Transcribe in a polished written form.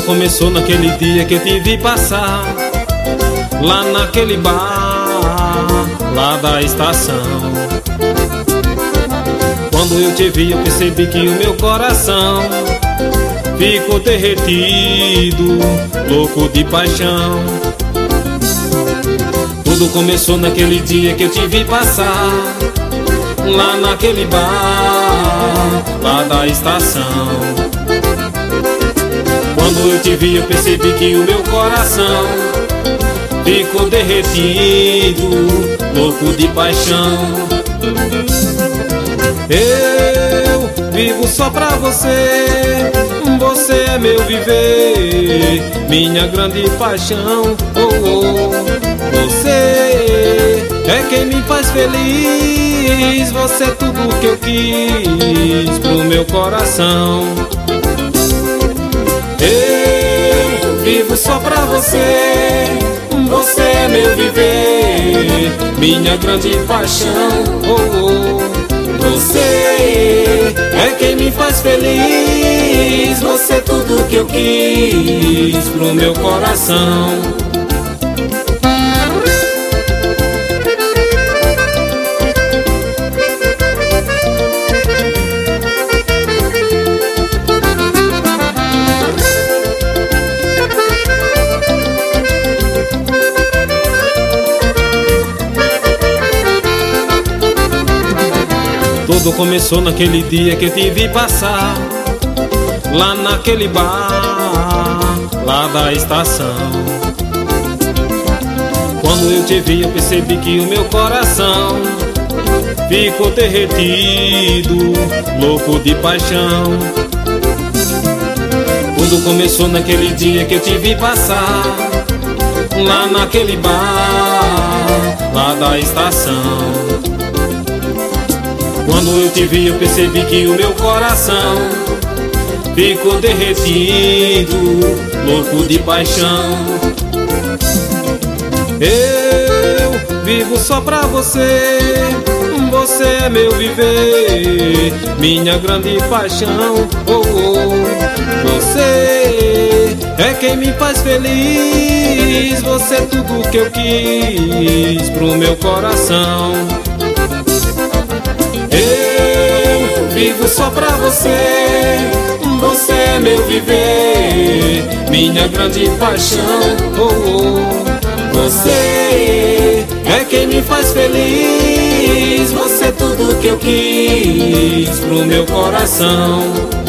Tudo começou naquele dia que eu te vi passar, lá naquele bar, lá da estação. Quando eu te vi eu percebi que o meu coração ficou derretido, louco de paixão. Tudo começou naquele dia que eu te vi passar, lá naquele bar, lá da estação. Quando eu te vi eu percebi que o meu coração ficou derretido, louco de paixão. Eu vivo só pra você, você é meu viver, minha grande paixão. Oh, oh. Você é quem me faz feliz, você é tudo que eu quis pro meu coração. Eu vivo só pra você, você é meu viver, minha grande paixão. Oh, oh. Você é quem me faz feliz, você é tudo que eu quis pro meu coração. Tudo começou naquele dia que eu te vi passar, lá naquele bar, lá da estação. Quando eu te vi eu percebi que o meu coração ficou derretido, louco de paixão. Tudo começou naquele dia que eu te vi passar, lá naquele bar, lá da estação. Quando eu te vi eu percebi que o meu coração ficou derretido, louco de paixão. Eu vivo só pra você, você é meu viver, minha grande paixão. Oh, oh. Você é quem me faz feliz, você é tudo que eu quis pro meu coração. Eu vivo só pra você, você é meu viver, minha grande paixão. Oh, oh. Você é quem me faz feliz, você é tudo que eu quis pro meu coração.